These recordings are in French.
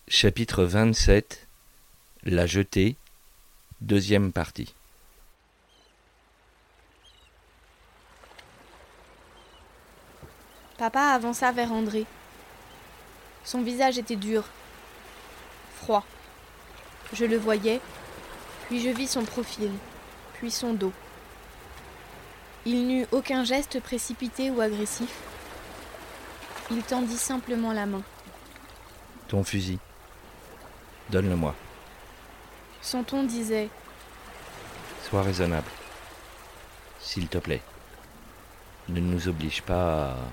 Chapitre 27 La jetée, deuxième partie. Papa avança vers André. Son visage était dur, froid. Je le voyais, puis je vis son profil, puis son dos. Il n'eut aucun geste précipité ou agressif. Il tendit simplement la main. Ton fusil. Donne-le-moi. Son ton disait Sois raisonnable. S'il te plaît. Ne nous oblige pas à...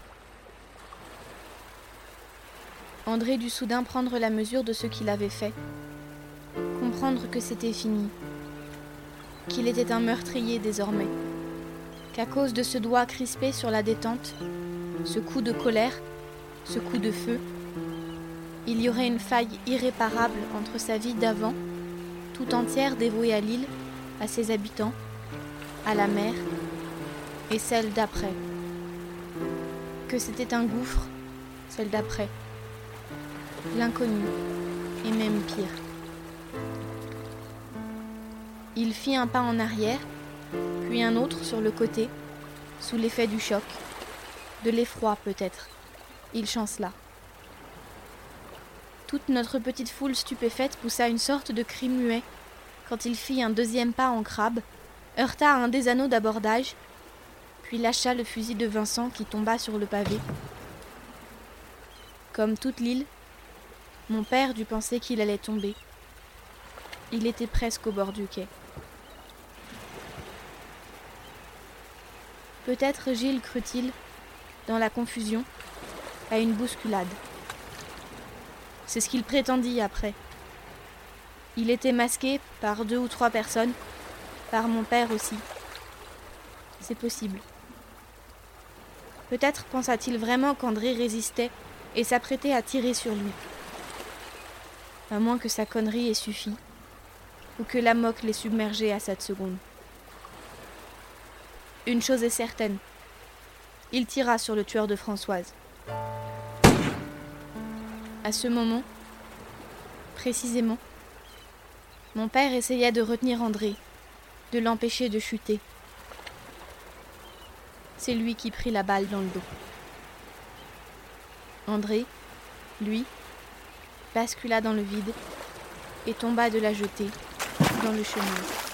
André dut soudain prendre la mesure de ce qu'il avait fait, comprendre que c'était fini, qu'il était un meurtrier désormais, qu'à cause de ce doigt crispé sur la détente, ce coup de colère, ce coup de feu, il y aurait une faille irréparable entre sa vie d'avant, tout entière dévouée à l'île, à ses habitants, à la mer, et celle d'après. Que c'était un gouffre, celle d'après. L'inconnu, et même pire. Il fit un pas en arrière, puis un autre sur le côté, sous l'effet du choc, de l'effroi peut-être. Il chancela. Toute notre petite foule stupéfaite poussa une sorte de cri muet quand il fit un deuxième pas en crabe, heurta un des anneaux d'abordage, puis lâcha le fusil de Vincent qui tomba sur le pavé. Comme toute l'île, mon père dut penser qu'il allait tomber. Il était presque au bord du quai. Peut-être Gilles crut-il, dans la confusion, à une bousculade. C'est ce qu'il prétendit après. Il était masqué par 2 ou 3 personnes, par mon père aussi. C'est possible. Peut-être pensa-t-il vraiment qu'André résistait et s'apprêtait à tirer sur lui. À moins que sa connerie ait suffi, ou que la moque l'ait submergé à cette seconde. Une chose est certaine, il tira sur le tueur de Françoise. À ce moment, précisément, mon père essayait de retenir André, de l'empêcher de chuter. C'est lui qui prit la balle dans le dos. André, lui, bascula dans le vide et tomba de la jetée dans le chemin.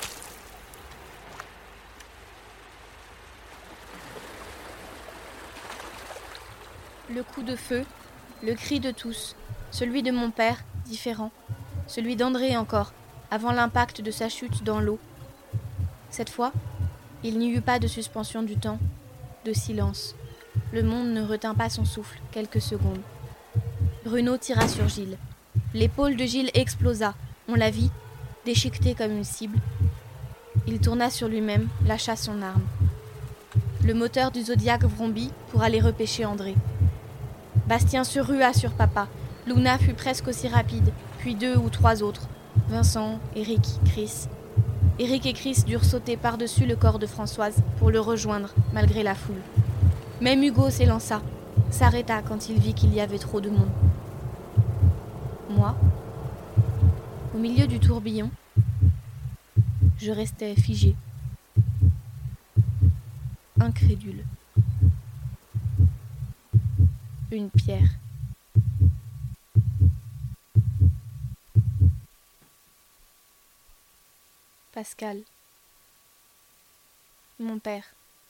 Le coup de feu, le cri de tous, celui de mon père, différent, celui d'André encore, avant l'impact de sa chute dans l'eau. Cette fois, il n'y eut pas de suspension du temps, de silence. Le monde ne retint pas son souffle quelques secondes. Bruno tira sur Gilles. L'épaule de Gilles explosa, on la vit, déchiquetée comme une cible. Il tourna sur lui-même, lâcha son arme. Le moteur du Zodiac vrombit pour aller repêcher André. Bastien se rua sur papa. Luna fut presque aussi rapide, puis 2 ou 3 autres. Vincent, Eric, Chris. Eric et Chris durent sauter par-dessus le corps de Françoise pour le rejoindre, malgré la foule. Même Hugo s'élança, s'arrêta quand il vit qu'il y avait trop de monde. Moi, au milieu du tourbillon, je restais figé, incrédule. Une pierre. Pascal. Mon père.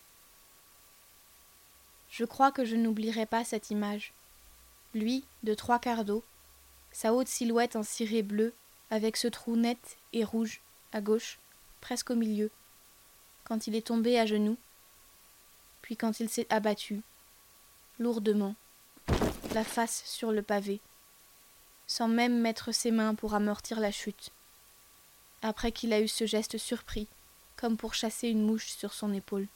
Je crois que je n'oublierai pas cette image. Lui, de 3/4 d'eau, sa haute silhouette en ciré bleu, avec ce trou net et rouge, à gauche, presque au milieu, quand il est tombé à genoux, puis quand il s'est abattu, lourdement, la face sur le pavé, sans même mettre ses mains pour amortir la chute, après qu'il a eu ce geste surpris, comme pour chasser une mouche sur son épaule.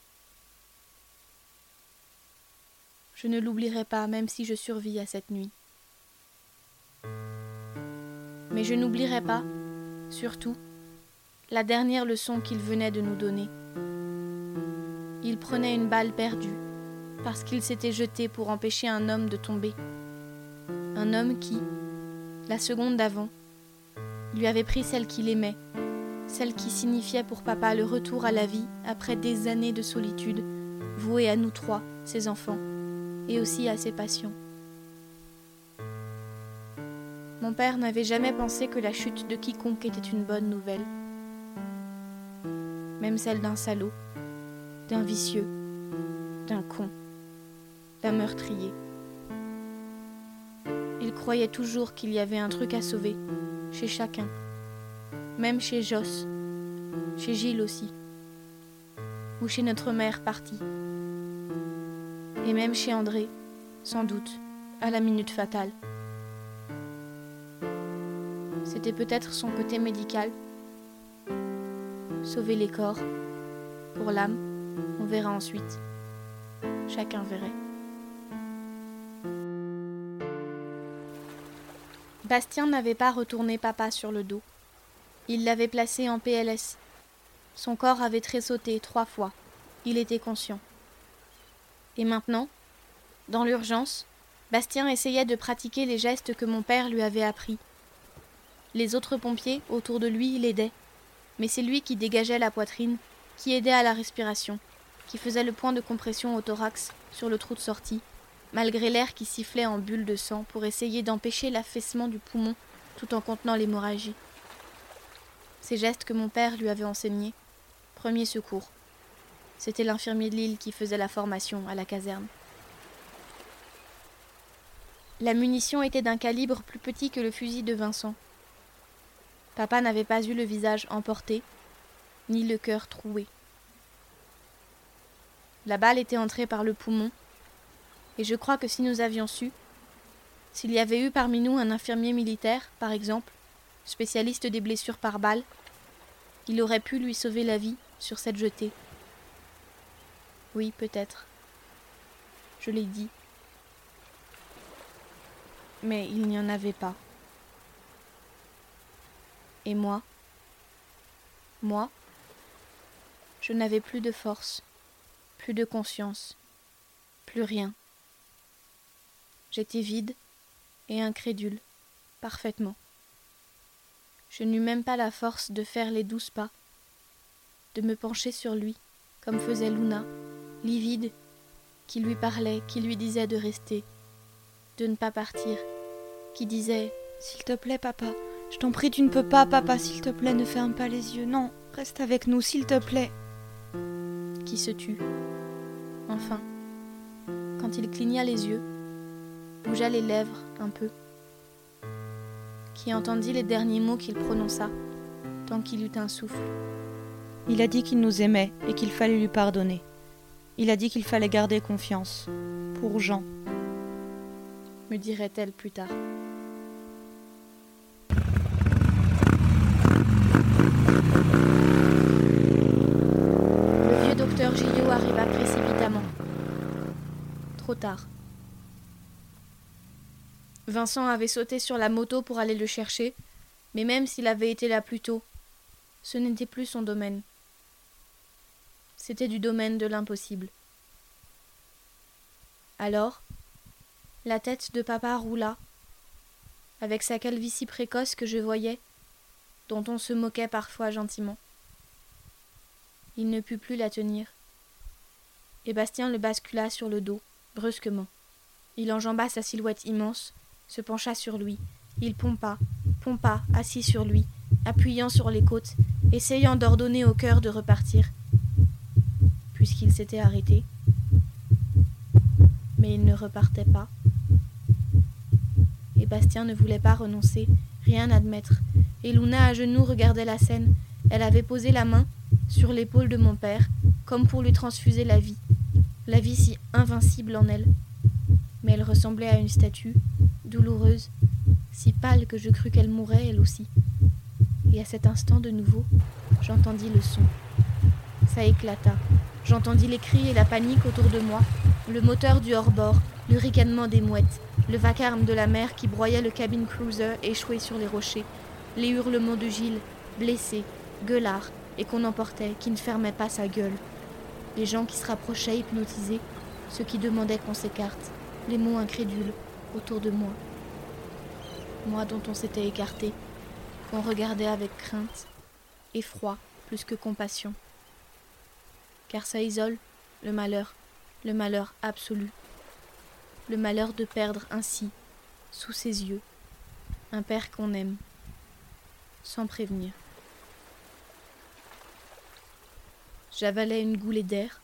Je ne l'oublierai pas, même si je survis à cette nuit. Mais je n'oublierai pas, surtout, la dernière leçon qu'il venait de nous donner. Il prenait une balle perdue, parce qu'il s'était jeté pour empêcher un homme de tomber. Un homme qui, la seconde d'avant, lui avait pris celle qu'il aimait, celle qui signifiait pour papa le retour à la vie après des années de solitude, vouée à nous trois, ses enfants, et aussi à ses patients. Mon père n'avait jamais pensé que la chute de quiconque était une bonne nouvelle, même celle d'un salaud, d'un vicieux, d'un con, d'un meurtrier. Il croyait toujours qu'il y avait un truc à sauver, chez chacun, même chez Joss, chez Gilles aussi, ou chez notre mère partie, et même chez André, sans doute, à la minute fatale. C'était peut-être son côté médical, sauver les corps, pour l'âme, on verra ensuite, chacun verrait. Bastien n'avait pas retourné papa sur le dos. Il l'avait placé en PLS. Son corps avait tressauté 3 fois. Il était conscient. Et maintenant, dans l'urgence, Bastien essayait de pratiquer les gestes que mon père lui avait appris. Les autres pompiers, autour de lui, l'aidaient. Mais c'est lui qui dégageait la poitrine, qui aidait à la respiration, qui faisait le point de compression au thorax sur le trou de sortie, malgré l'air qui sifflait en bulles de sang pour essayer d'empêcher l'affaissement du poumon tout en contenant l'hémorragie. Ces gestes que mon père lui avait enseignés, premier secours. C'était l'infirmier de Lille qui faisait la formation à la caserne. La munition était d'un calibre plus petit que le fusil de Vincent. Papa n'avait pas eu le visage emporté, ni le cœur troué. La balle était entrée par le poumon, et je crois que si nous avions su, s'il y avait eu parmi nous un infirmier militaire, par exemple, spécialiste des blessures par balle, il aurait pu lui sauver la vie sur cette jetée. Oui, peut-être. Je l'ai dit. Mais il n'y en avait pas. Et moi, je n'avais plus de force, plus de conscience, plus rien. J'étais vide et incrédule, parfaitement. Je n'eus même pas la force de faire les 12 pas, de me pencher sur lui, comme faisait Luna, livide, qui lui parlait, qui lui disait de rester, de ne pas partir, qui disait « S'il te plaît, papa, je t'en prie, tu ne peux pas, papa, s'il te plaît, ne ferme pas les yeux, non, reste avec nous, s'il te plaît. » Qui se tut. Enfin, quand il cligna les yeux, bougea les lèvres un peu, qui entendit les derniers mots qu'il prononça, tant qu'il eut un souffle. Il a dit qu'il nous aimait et qu'il fallait lui pardonner. Il a dit qu'il fallait garder confiance. Pour Jean, me dirait-elle plus tard. Le vieux docteur Gillot arriva précipitamment. Trop tard. Vincent avait sauté sur la moto pour aller le chercher, mais même s'il avait été là plus tôt, ce n'était plus son domaine. C'était du domaine de l'impossible. Alors, la tête de papa roula, avec sa calvitie précoce que je voyais, dont on se moquait parfois gentiment. Il ne put plus la tenir, et Bastien le bascula sur le dos, brusquement. Il enjamba sa silhouette immense, se pencha sur lui. Il pompa, assis sur lui, appuyant sur les côtes, essayant d'ordonner au cœur de repartir, puisqu'il s'était arrêté. Mais il ne repartait pas. Et Bastien ne voulait pas renoncer, rien admettre. Et Luna à genoux regardait la scène. Elle avait posé la main sur l'épaule de mon père, comme pour lui transfuser la vie si invincible en elle. Mais elle ressemblait à une statue, douloureuse, si pâle que je crus qu'elle mourait elle aussi. Et à cet instant de nouveau, j'entendis le son. Ça éclata. J'entendis les cris et la panique autour de moi, le moteur du hors-bord, le ricanement des mouettes, le vacarme de la mer qui broyait le cabin cruiser échoué sur les rochers, les hurlements de Gilles, blessé, gueulard, et qu'on emportait, qui ne fermait pas sa gueule. Les gens qui se rapprochaient hypnotisés, ceux qui demandaient qu'on s'écarte, les mots incrédules autour de moi. moi dont on s'était écarté, qu'on regardait avec crainte, effroi plus que compassion. Car ça isole le malheur absolu, le malheur de perdre ainsi, sous ses yeux, un père qu'on aime, sans prévenir. J'avalais une goulée d'air.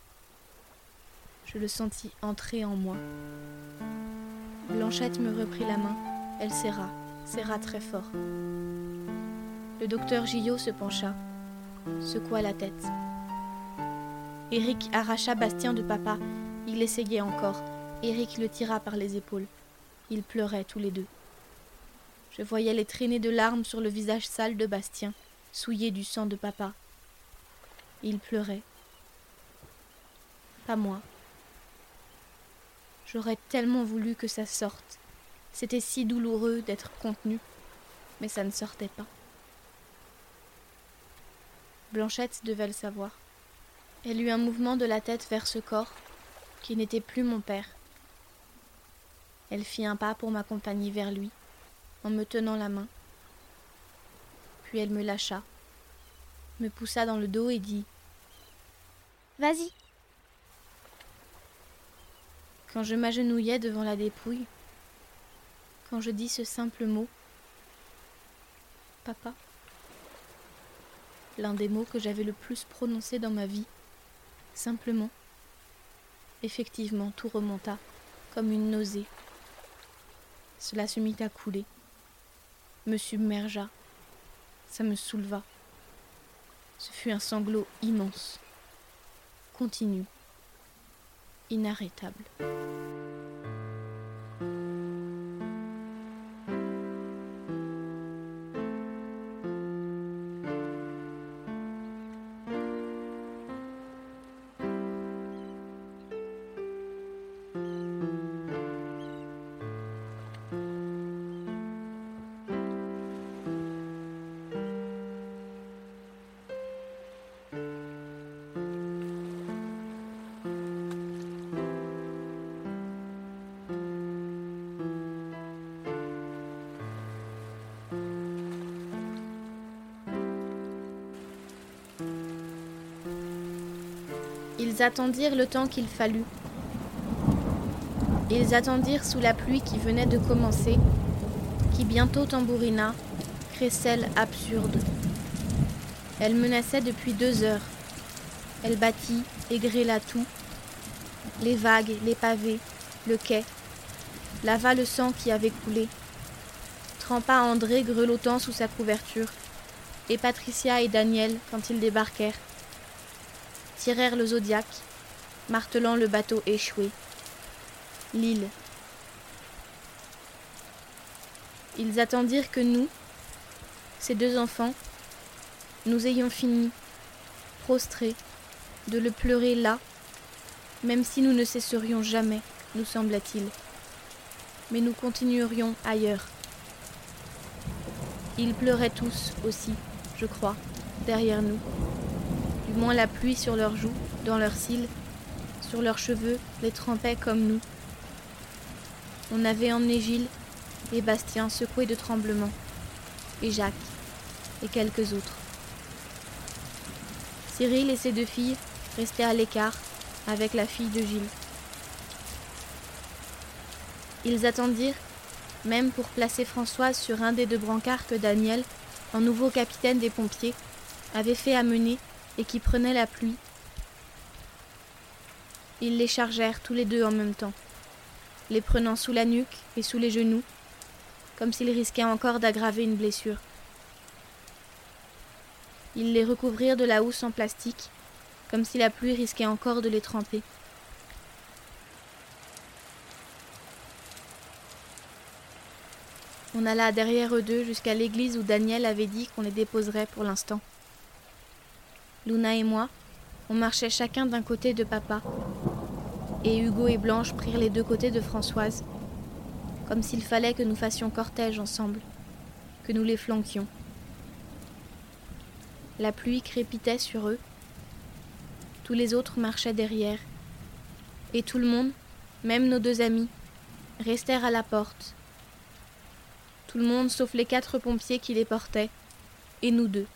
Je le sentis entrer en moi. Blanchette me reprit la main. Elle serra très fort. Le docteur Gillot se pencha, secoua la tête. Éric arracha Bastien de papa. Il essayait encore. Éric le tira par les épaules. Ils pleuraient tous les deux. Je voyais les traînées de larmes sur le visage sale de Bastien, souillé du sang de papa. Il pleurait. Pas moi. J'aurais tellement voulu que ça sorte. C'était si douloureux d'être contenu, mais ça ne sortait pas. Blanchette devait le savoir. Elle eut un mouvement de la tête vers ce corps, qui n'était plus mon père. Elle fit un pas pour m'accompagner vers lui, en me tenant la main. Puis elle me lâcha, me poussa dans le dos et dit « Vas-y !» Quand je m'agenouillais devant la dépouille, quand je dis ce simple mot « Papa », l'un des mots que j'avais le plus prononcé dans ma vie, simplement, effectivement, tout remonta comme une nausée. Cela se mit à couler, me submergea, ça me souleva. Ce fut un sanglot immense, continu, inarrêtable. Ils attendirent le temps qu'il fallut. Ils attendirent sous la pluie qui venait de commencer, qui bientôt tambourina, crécelle absurde. Elle menaçait depuis 2 heures. Elle battit et grêla tout. Les vagues, les pavés, le quai, lava le sang qui avait coulé, trempa André grelottant sous sa couverture, et Patricia et Daniel quand ils débarquèrent, tirèrent le Zodiac, martelant le bateau échoué. L'île. Ils attendirent que nous, ces 2 enfants, nous ayons fini, prostrés, de le pleurer là, même si nous ne cesserions jamais, nous semblait-il. Mais nous continuerions ailleurs. Ils pleuraient tous aussi, je crois, derrière nous. Du moins la pluie sur leurs joues, dans leurs cils, sur leurs cheveux, les trempait comme nous. On avait emmené Gilles et Bastien secoués de tremblements, et Jacques, et quelques autres. Cyril et ses 2 filles restaient à l'écart avec la fille de Gilles. Ils attendirent, même pour placer Françoise sur un des 2 brancards que Daniel, en nouveau capitaine des pompiers, avait fait amener et qui prenait la pluie. Ils les chargèrent tous les 2 en même temps, les prenant sous la nuque et sous les genoux, comme s'ils risquaient encore d'aggraver une blessure. Ils les recouvrirent de la housse en plastique, comme si la pluie risquait encore de les tremper. On alla derrière eux 2 jusqu'à l'église où Daniel avait dit qu'on les déposerait pour l'instant. Luna et moi, on marchait chacun d'un côté de papa, et Hugo et Blanche prirent les 2 côtés de Françoise, comme s'il fallait que nous fassions cortège ensemble, que nous les flanquions. La pluie crépitait sur eux, tous les autres marchaient derrière, et tout le monde, même nos 2 amis, restèrent à la porte. Tout le monde sauf les 4 pompiers qui les portaient, et nous 2.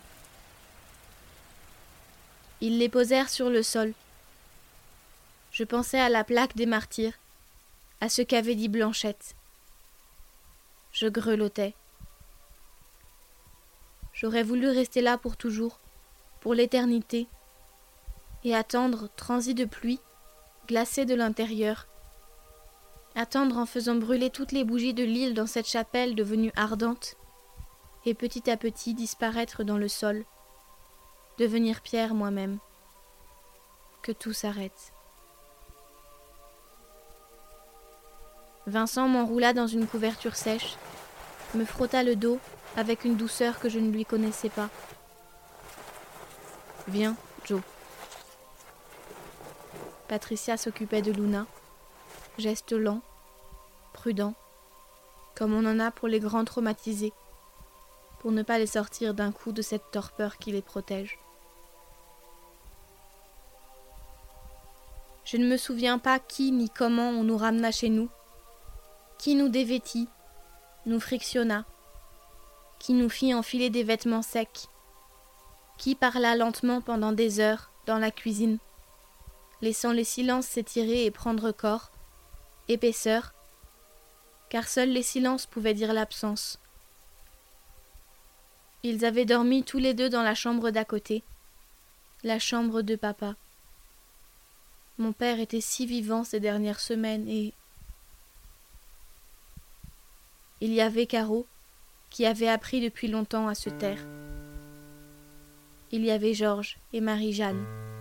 Ils les posèrent sur le sol. Je pensais à la plaque des martyrs, à ce qu'avait dit Blanchette. Je grelottais. J'aurais voulu rester là pour toujours, pour l'éternité, et attendre, transi de pluie, glacé de l'intérieur, attendre en faisant brûler toutes les bougies de l'île dans cette chapelle devenue ardente, et petit à petit disparaître dans le sol, devenir pierre moi-même, que tout s'arrête. Vincent m'enroula dans une couverture sèche, me frotta le dos avec une douceur que je ne lui connaissais pas. « Viens, Joe. » Patricia s'occupait de Luna, geste lent, prudent, comme on en a pour les grands traumatisés, pour ne pas les sortir d'un coup de cette torpeur qui les protège. Je ne me souviens pas qui ni comment on nous ramena chez nous, qui nous dévêtit, nous frictionna, qui nous fit enfiler des vêtements secs, qui parla lentement pendant des heures dans la cuisine, laissant les silences s'étirer et prendre corps, épaisseur, car seuls les silences pouvaient dire l'absence. Ils avaient dormi tous les 2 dans la chambre d'à côté, la chambre de papa. Mon père était si vivant ces dernières semaines et... Il y avait Caro, qui avait appris depuis longtemps à se taire. Il y avait Georges et Marie-Jeanne.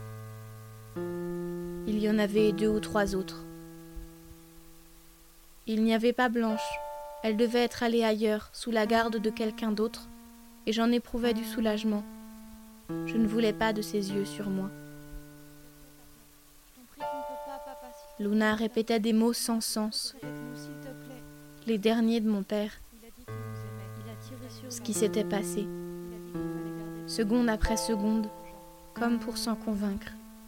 Il y en avait 2 ou 3 autres. Il n'y avait pas Blanche. Elle devait être allée ailleurs, sous la garde de quelqu'un d'autre, et j'en éprouvais du soulagement. Je ne voulais pas de ses yeux sur moi. Luna répétait des mots sans sens, les derniers de mon père, ce qui s'était passé, seconde après seconde, comme pour s'en convaincre.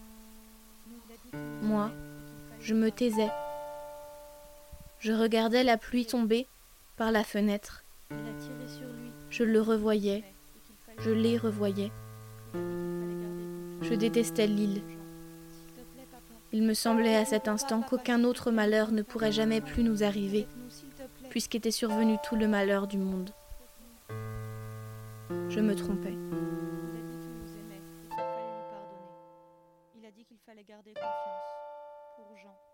Moi, je me taisais. Je regardais la pluie tomber par la fenêtre. Je le revoyais, je les revoyais. Je détestais l'île. Il me semblait à cet instant qu'aucun autre malheur ne pourrait jamais plus nous arriver, puisqu'était survenu tout le malheur du monde. Je me trompais. Il a dit qu'il nous aimait et qu'il fallait lui pardonner. Il a dit qu'il fallait garder confiance pour Jean.